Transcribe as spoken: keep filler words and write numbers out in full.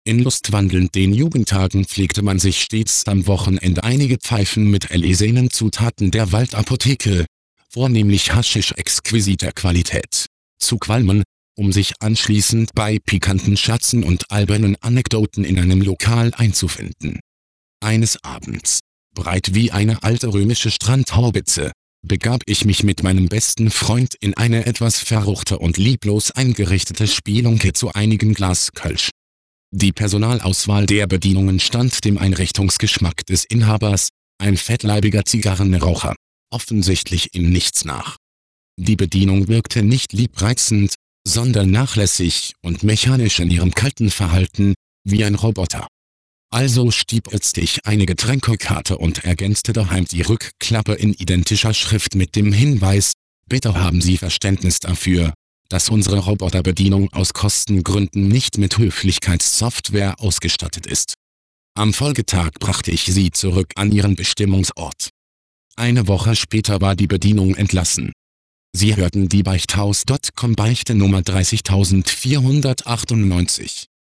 In lustwandelnden Jugendtagen pflegte man sich stets am Wochenende einige Pfeifen mit erlesenen Zutaten der Waldapotheke, vornehmlich Haschisch exquisiter Qualität, zu qualmen, um sich anschließend bei pikanten Scherzen und albernen Anekdoten in einem Lokal einzufinden. Eines Abends, breit wie eine alte römische Strandhaubitze, begab ich mich mit meinem besten Freund in eine etwas verruchte und lieblos eingerichtete Spelunke zu einigem Glas Kölsch. Die Personalauswahl der Bedienungen stand dem Einrichtungsgeschmack des Inhabers, ein fettleibiger Zigarrenraucher, offensichtlich in nichts nach. Die Bedienung wirkte nicht liebreizend, sondern nachlässig und mechanisch in ihrem kalten Verhalten, wie ein Roboter. Also stiebelste ich eine Getränkekarte und ergänzte daheim die Rückklappe in identischer Schrift mit dem Hinweis: Bitte haben Sie Verständnis dafür, dass unsere Roboterbedienung aus Kostengründen nicht mit Höflichkeitssoftware ausgestattet ist. Am Folgetag brachte ich sie zurück an ihren Bestimmungsort. Eine Woche später war die Bedienung entlassen. Sie hörten die Beichthaus Punkt com Beichte Nummer dreißigtausendvierhundertachtundneunzig.